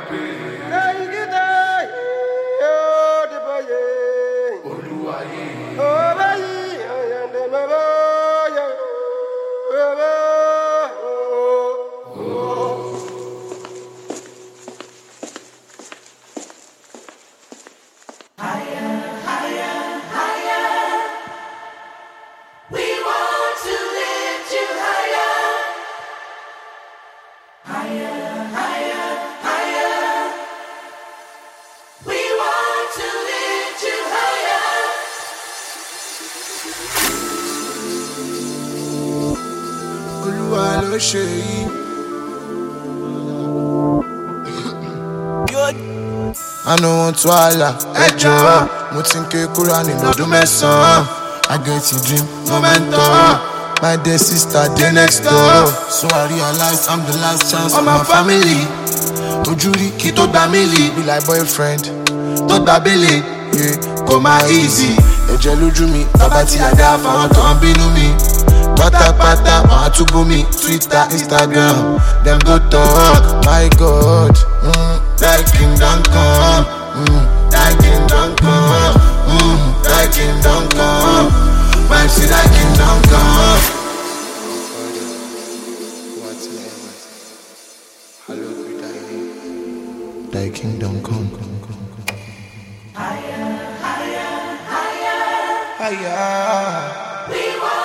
I no want to holla, ejo. Mo tin ke kura nínú ọdún mẹ́sàn-án. I get a dream, momentum. My dear sister, dey next door. So I realize I'm the last chance of my family. Ojúrí kí tó gba mílì. Be like boyfriend, tó gba bílì. Yeah, kò má easy. Ẹ̀jẹ̀ lójú mi, bàbá tí a dá fáwọn tó ń bínú mi. Pátápátá, wọ́n á túbú mi. Twitter, Instagram, them go talk. My God, that kingdom come. That kingdom come. That kingdom come. Man, see that kingdom come. Whatsoever, hallowed be thy name. Thy kingdom come. Higher, higher, higher. Higher. We want